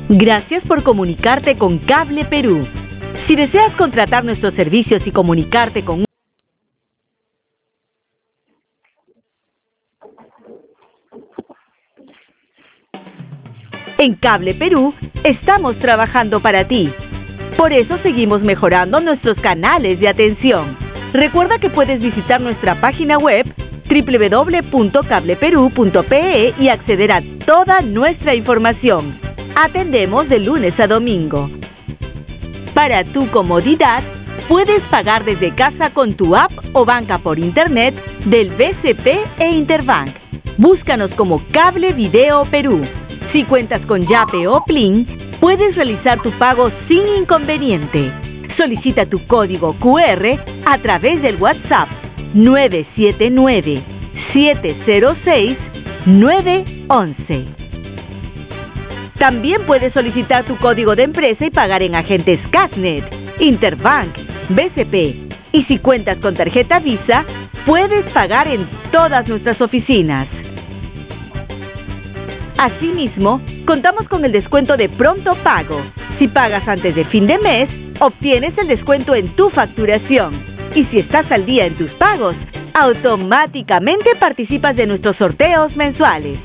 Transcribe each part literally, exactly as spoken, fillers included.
Gracias por comunicarte con Cable Perú. Si deseas contratar nuestros servicios y comunicarte con En Cable Perú estamos trabajando para ti. Por eso seguimos mejorando nuestros canales de atención. Recuerda que puedes visitar nuestra página web doble u doble u doble u punto cable perú punto pe e y acceder a toda nuestra información. Atendemos de lunes a domingo. Para tu comodidad, puedes pagar desde casa con tu app o banca por internet del B C P e Interbank. Búscanos como Cable Video Perú. Si cuentas con Yape o Plin, puedes realizar tu pago sin inconveniente. Solicita tu código cu erre a través del WhatsApp nueve siete nueve, siete cero seis, nueve once. También puedes solicitar tu código de empresa y pagar en agentes Cashnet, Interbank, B C P. Y si cuentas con tarjeta Visa, puedes pagar en todas nuestras oficinas. Asimismo, contamos con el descuento de pronto pago. Si pagas antes de fin de mes, obtienes el descuento en tu facturación. Y si estás al día en tus pagos, automáticamente participas de nuestros sorteos mensuales.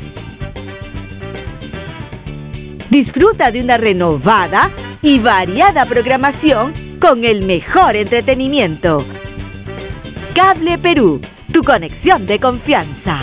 Disfruta de una renovada y variada programación con el mejor entretenimiento. Cable Perú, tu conexión de confianza.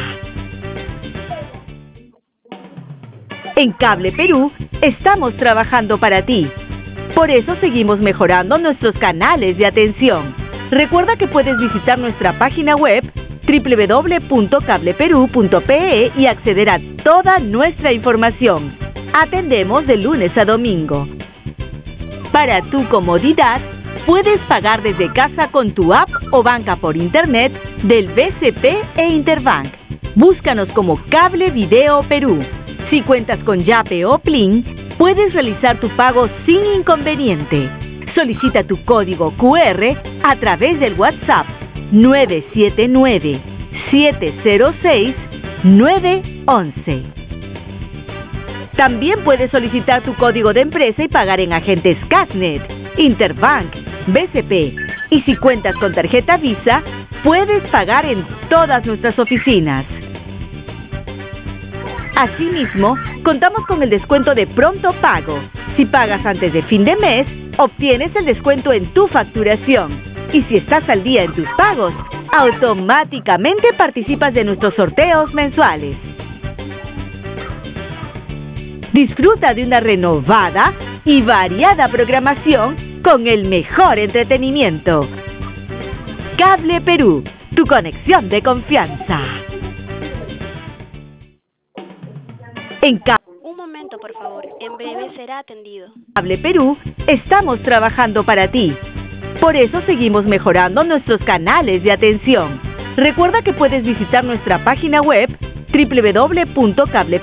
En Cable Perú estamos trabajando para ti. Por eso seguimos mejorando nuestros canales de atención. Recuerda que puedes visitar nuestra página web doble u doble u doble u punto cable perú punto pe e y acceder a toda nuestra información. Atendemos de lunes a domingo. Para tu comodidad, puedes pagar desde casa con tu app o banca por internet del B C P e Interbank. Búscanos como Cable Video Perú. Si cuentas con Yape o Plin, puedes realizar tu pago sin inconveniente. Solicita tu código cu erre a través del WhatsApp nueve siete nueve, siete cero seis, nueve once. También puedes solicitar tu código de empresa y pagar en agentes Cashnet, Interbank, B C P. Y si cuentas con tarjeta Visa, puedes pagar en todas nuestras oficinas. Asimismo, contamos con el descuento de pronto pago. Si pagas antes de fin de mes, obtienes el descuento en tu facturación. Y si estás al día en tus pagos, automáticamente participas de nuestros sorteos mensuales. Disfruta de una renovada y variada programación con el mejor entretenimiento. Cable Perú, tu conexión de confianza. En Cable Un momento, por favor. En breve será atendido. Cable Perú estamos trabajando para ti. Por eso seguimos mejorando nuestros canales de atención. Recuerda que puedes visitar nuestra página web doble u doble u doble u punto cable